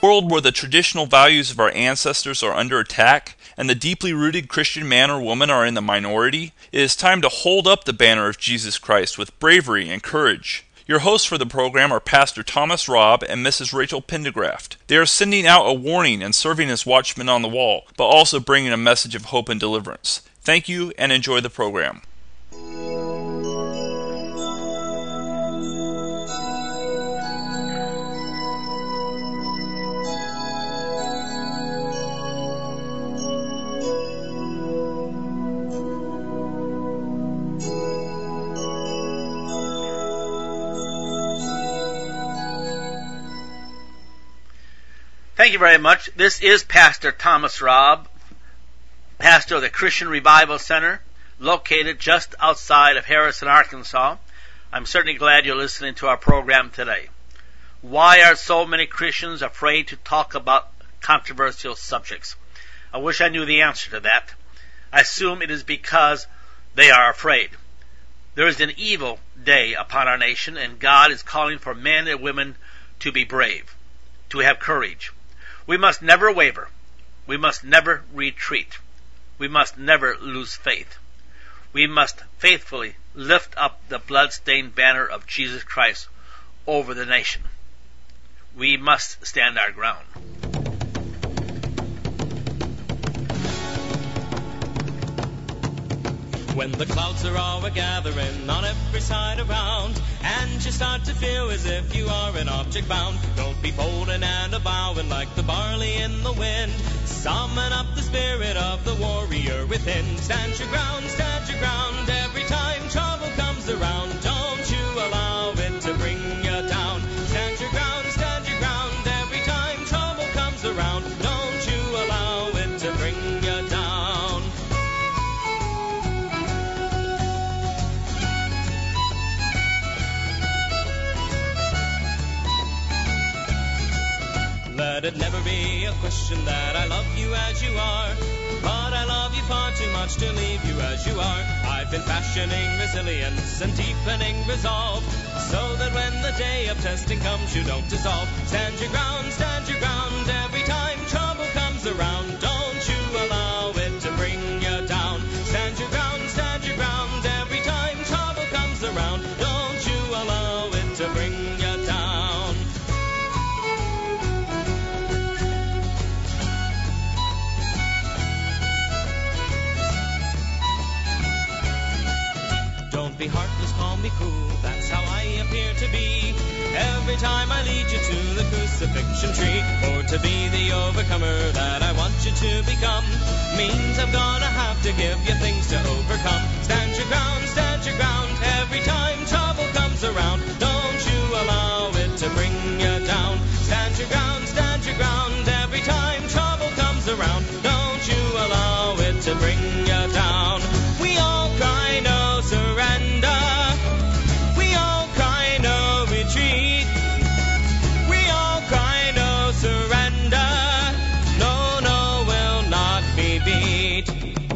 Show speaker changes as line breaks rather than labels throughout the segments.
world where the traditional values of our ancestors are under attack and the deeply rooted Christian man or woman are in the minority, it is time to hold up the banner of Jesus Christ with bravery and courage. Your hosts for the program are Pastor Thomas Robb and Mrs. Rachel Pendergraft. They are sending out a warning and serving as watchmen on the wall, but also bringing a message of hope and deliverance. Thank you and enjoy the program.
Thank you very much. This is Pastor Thomas Robb, pastor of the Christian Revival Center, located just outside of Harrison, Arkansas. I'm certainly glad you're listening to our program today. Why are so many Christians afraid to talk about controversial subjects? I wish I knew the answer to that. I assume it is because they are afraid. There is an evil day upon our nation, and God is calling for men and women to be brave, to have courage. We must never waver. We must never retreat. We must never lose faith. We must faithfully lift up the blood-stained banner of Jesus Christ over the nation. We must stand our ground.
When the clouds are all a-gathering on every side around, and you start to feel as if you are an object bound, don't be folding and a-bowing like the barley in the wind. Summon up the spirit of the warrior within. Stand your ground every time trouble comes around. Don't you allow it to bring you down. Stand your ground every time trouble comes around. Don't you allow it to bring you down. Let it never be a question that I love you as you are, but I love you far too much to leave you as you are. I've been fashioning resilience and deepening resolve, so that when the day of testing comes you don't dissolve. Stand your ground every time trouble comes around. Don't you allow it to bring you down. Stand your ground every time trouble comes around. Don't you allow it to bring you down. Don't be heartless, call me cruel, that's how I appear to be. Every time I lead you to the crucifixion tree, or to be the overcomer that I want you to become, means I'm gonna have to give you things to overcome. Stand your ground every time trouble comes around. Don't you allow it to bring you down. Stand your ground every time trouble comes around. Don't you allow it to bring you down. We all cry no surrender. We all cry no retreat. We all cry no surrender. No, will not be beat.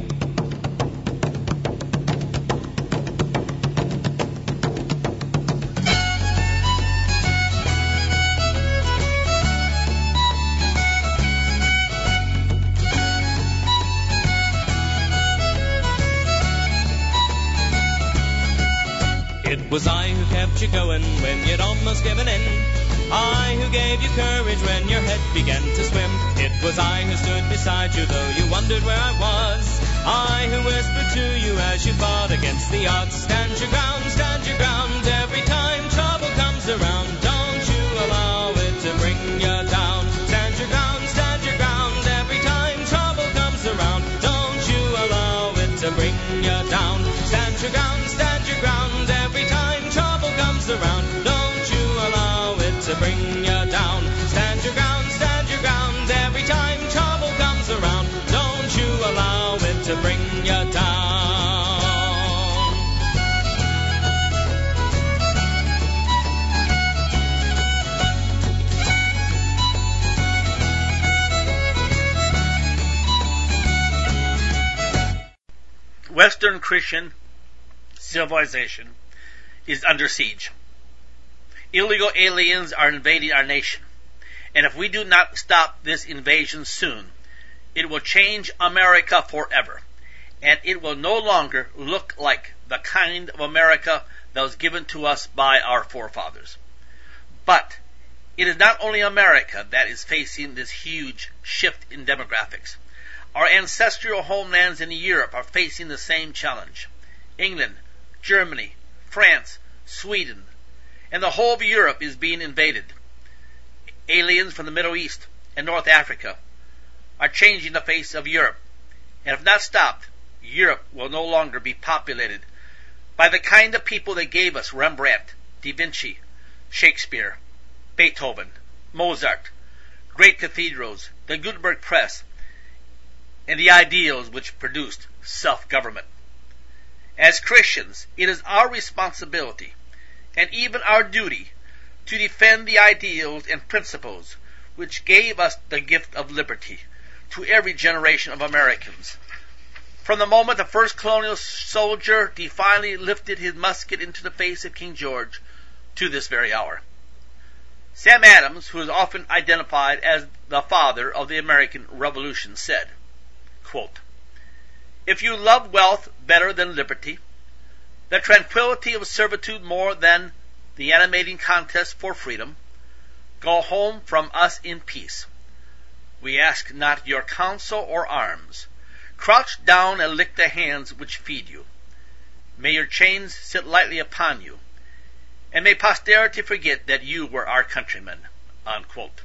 It was I who kept you going when you'd almost given in. I who gave you courage when your head began to swim. It was I who stood beside you though you wondered where I was. I who whispered to you as you fought against the odds. Stand your ground every time trouble comes around. Don't you allow it to bring you down. Stand your ground every time trouble comes around. Don't you allow it to bring you down. Stand your ground every time trouble comes around. Don't you allow it to bring you down. Stand your ground every time trouble comes around. Don't you allow it to bring you down.
Western Christian civilization is under siege. Illegal aliens are invading our nation, And if we do not stop this invasion soon, it will change America forever. And it will no longer look like the kind of America that was given to us by our forefathers. But it is not only America that is facing this huge shift in demographics. Our ancestral homelands in Europe are facing the same challenge. England, Germany, France, Sweden, and the whole of Europe is being invaded. Aliens from the Middle East and North Africa are changing the face of Europe. And if not stopped, Europe will no longer be populated by the kind of people that gave us Rembrandt, Da Vinci, Shakespeare, Beethoven, Mozart, great cathedrals, the Gutenberg Press, and the ideals which produced self-government. As Christians, it is our responsibility and even our duty to defend the ideals and principles which gave us the gift of liberty to every generation of Americans. From the moment the first colonial soldier defiantly lifted his musket into the face of King George to this very hour. Sam Adams, who is often identified as the father of the American Revolution, said, quote, "If you love wealth better than liberty, the tranquility of servitude more than the animating contest for freedom, go home from us in peace. We ask not your counsel or arms. Crouch down and lick the hands which feed you. May your chains sit lightly upon you, and may posterity forget that you were our countrymen." Unquote.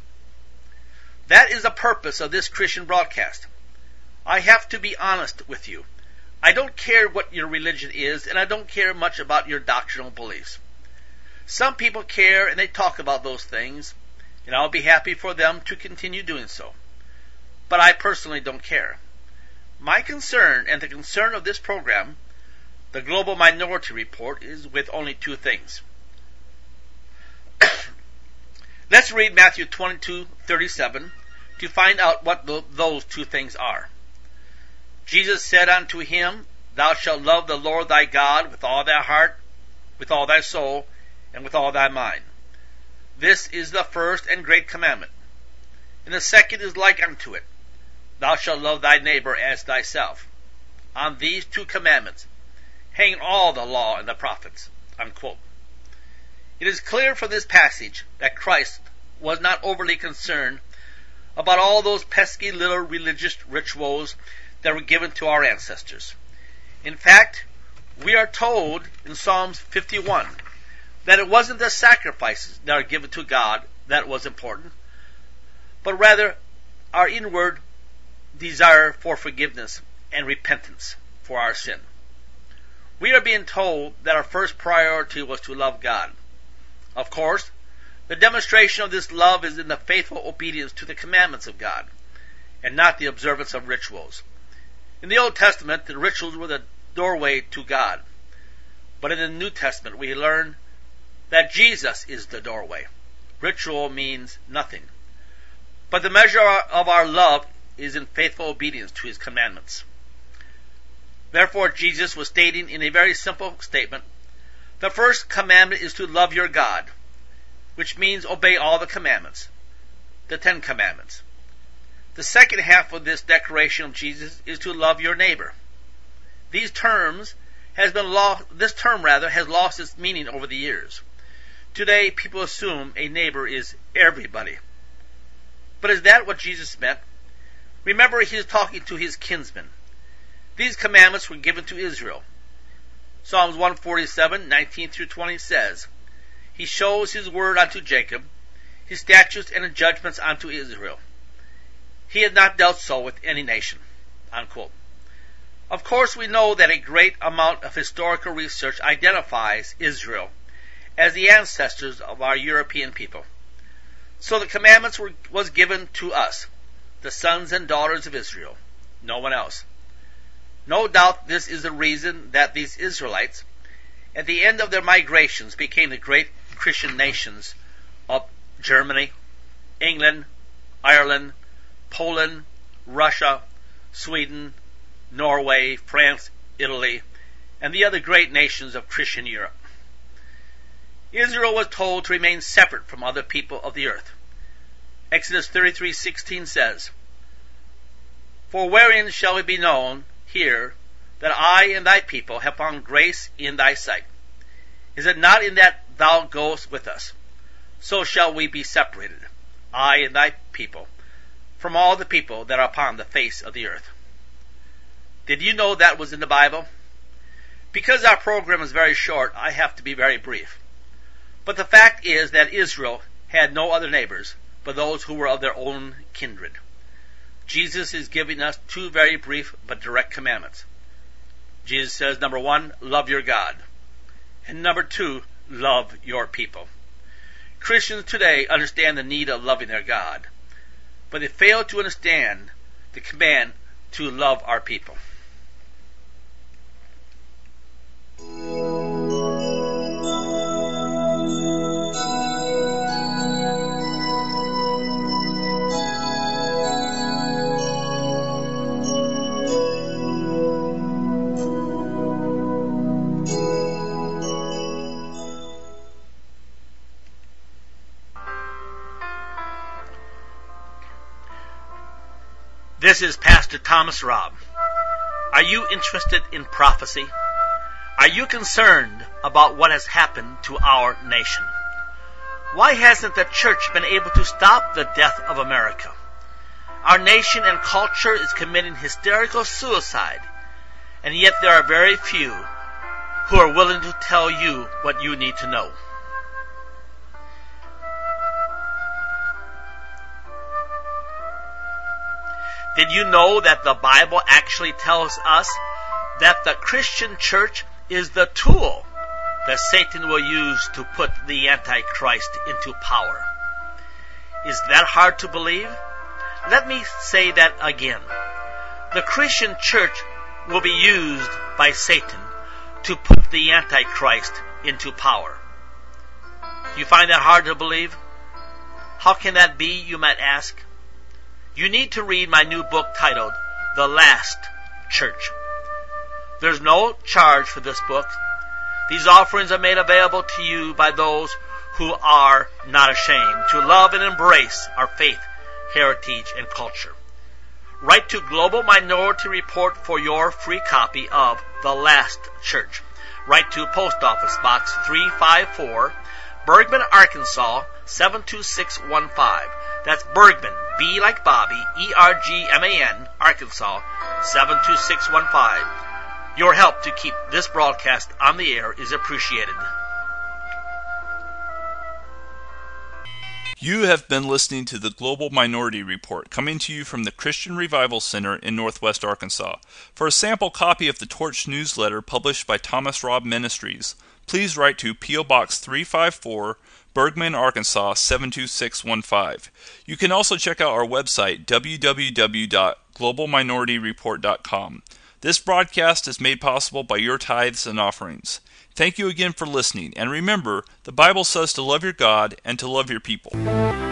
That is the purpose of this Christian broadcast. I have to be honest with you. I don't care what your religion is, and I don't care much about your doctrinal beliefs. Some people care and they talk about those things, and I'll be happy for them to continue doing so. But I personally don't care. My concern, and the concern of this program, the Global Minority Report, is with only two things. Let's read Matthew 22:37 to find out what those two things are. Jesus said unto him, Thou shalt love the Lord thy God with all thy heart, with all thy soul, and with all thy mind. This is the first and great commandment. And the second is like unto it. Thou shalt love thy neighbor as thyself. On these two commandments hang all the law and the prophets. Unquote. It is clear from this passage that Christ was not overly concerned about all those pesky little religious rituals that were given to our ancestors. In fact, we are told in Psalms 51 that it wasn't the sacrifices that are given to God that was important, but rather our inward desire for forgiveness and repentance for our sin. We are being told that our first priority was to love God. Of course, the demonstration of this love is in the faithful obedience to the commandments of God, and not the observance of rituals. In the Old Testament, the rituals were the doorway to God. But in the New Testament, we learn that Jesus is the doorway. Ritual means nothing. But the measure of our love is in faithful obedience to his commandments. Therefore, Jesus was stating in a very simple statement, the first commandment is to love your God, which means obey all the commandments, the 10 commandments. The second half of this declaration of Jesus is to love your neighbor. This term has lost its meaning over the years. Today, people assume a neighbor is everybody. But is that what Jesus meant? Remember, he is talking to his kinsmen. These commandments were given to Israel. Psalms 147, 19 through 20 says, He shows his word unto Jacob, his statutes and his judgments unto Israel. He had not dealt so with any nation. Unquote. Of course, we know that a great amount of historical research identifies Israel as the ancestors of our European people. So the commandments was given to us, the sons and daughters of Israel, no one else. No doubt this is the reason that these Israelites, at the end of their migrations, became the great Christian nations of Germany, England, Ireland, Poland, Russia, Sweden, Norway, France, Italy, and the other great nations of Christian Europe. Israel was told to remain separate from other people of the earth. Exodus 33:16 says, For wherein shall it be known here that I and thy people have found grace in thy sight? Is it not in that thou goest with us? So shall we be separated, I and thy people, from all the people that are upon the face of the earth. Did you know that was in the Bible? Because our program is very short, I have to be very brief. But the fact is that Israel had no other neighbors but those who were of their own kindred. Jesus is giving us two very brief but direct commandments. Jesus says, number 1, love your God. And number 2, love your people. Christians today understand the need of loving their God, but they fail to understand the command to love our people. This is Pastor Thomas Robb. Are you interested in prophecy? Are you concerned about what has happened to our nation? Why hasn't the church been able to stop the death of America? Our nation and culture is committing hysterical suicide, and yet there are very few who are willing to tell you what you need to know. Did you know that the Bible actually tells us that the Christian church is the tool that Satan will use to put the Antichrist into power? Is that hard to believe? Let me say that again. The Christian church will be used by Satan to put the Antichrist into power. Do you find that hard to believe? How can that be, you might ask? You need to read my new book titled, The Last Church. There's no charge for this book. These offerings are made available to you by those who are not ashamed to love and embrace our faith, heritage, and culture. Write to Global Minority Report for your free copy of The Last Church. Write to Post Office Box 354, Bergman, Arkansas 72615. That's Bergman, B like Bobby, E-R-G-M-A-N, Arkansas 72615. Your help to keep this broadcast on the air is appreciated.
You have been listening to the Global Minority Report, coming to you from the Christian Revival Center in Northwest Arkansas. For a sample copy of the Torch newsletter published by Thomas Robb Ministries, please write to P.O. Box 354, Bergman, Arkansas 72615. You can also check out our website, www.globalminorityReport.com. This broadcast is made possible by your tithes and offerings. Thank you again for listening, and remember, the Bible says to love your God and to love your people.